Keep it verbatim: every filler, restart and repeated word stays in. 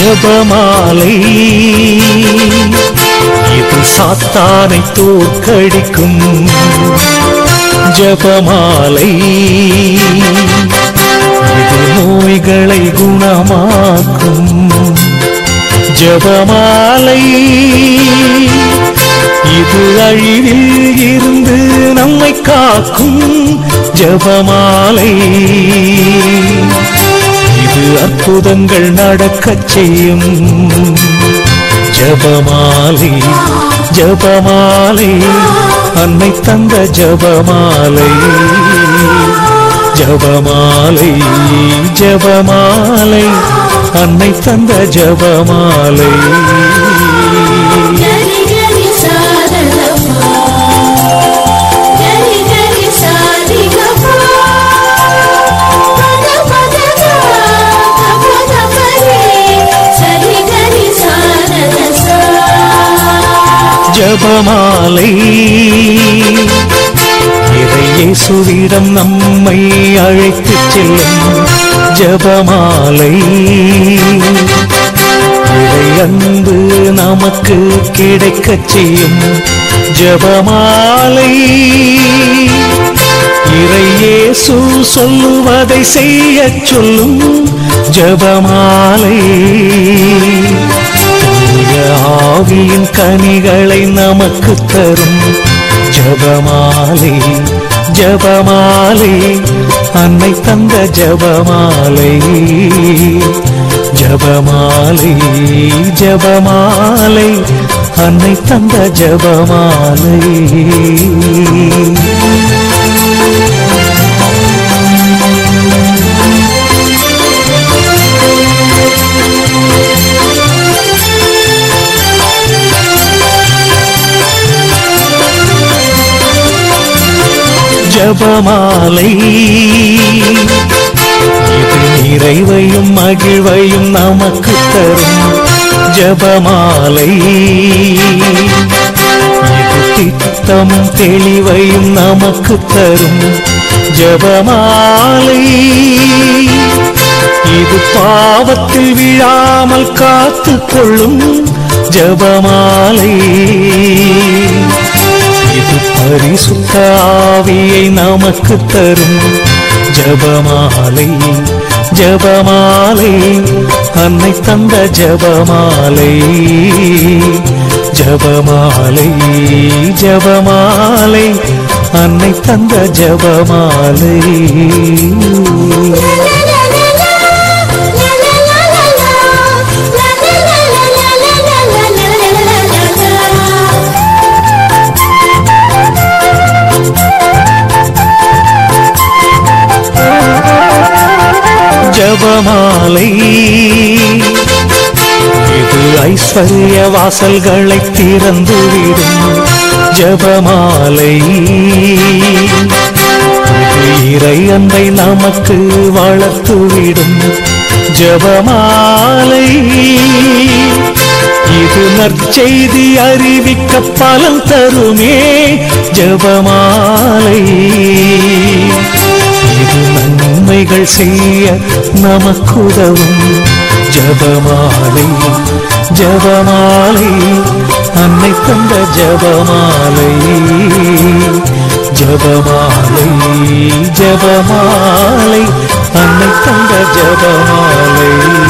ஜபமாலை இது சாத்தானை தோற்கடிக்கும் ஜபமாலை இது நோய்களை குணமாக்கும் ஜபமாலை இது அழிவில் இருந்து நம்மை காக்கும் ஜபமாலை இது அற்புதங்கள் நடக்கச் செய்யும் ஜபமாலை ஜபமாலை அன்னை தந்த ஜபமாலை ஜபமாலை ஜபமாலை அன்னை தந்த ஜபமாலை ஜபமாலை இயேசுவிடம் நம்மை அழைத்துச் செல்லும் ஜபமாலை இறை அன்பு நமக்கு கிடைக்கச் செய்யும் ஜபமாலை இறை இயேசு சொல்லுவதை செய்யச் சொல்லும் ஜபமாலை ஆவியின் கனிகளை நமக்கு தரும் ஜபமாலை ஜபமாலை அன்னை தந்த ஜபமாலை ஜபமாலை ஜபமாலை அன்னை தந்த ஜபமாலை ஜபமாலை இது நிறைவையும் மகிழ்வையும் நமக்கு தரும் ஜபமாலை இது திட்டமும் தெளிவையும் நமக்கு தரும் ஜபமாலை இது பாவத்தில் விழாமல் காத்து கொள்ளும் ஜபமாலை இது பரிசுத்த ஆவியை நமக்கு தரும் ஜபமாலை ஜபமாலை அன்னை தந்த ஜபமாலை ஜபமாலை ஜபமாலை அன்னை தந்த ஜபமாலை ஜபமாலை இது ஐஸ்வர்ய வாசல்களை திறந்துவிடும் ஜபமாலை இது இறை அன்பை நமக்கு வளர்த்துவிடும் ஜபமாலை இது நற்செய்தி அறிவிக்க பலன் தருமே ஜபமாலை இது நன்மைகள் செய்ய நமக்குதவும் ஜபமாலை ஜபமாலை அன்னை தந்த ஜபமாலை ஜபமாலை ஜபமாலை அன்னை தந்த ஜபமாலை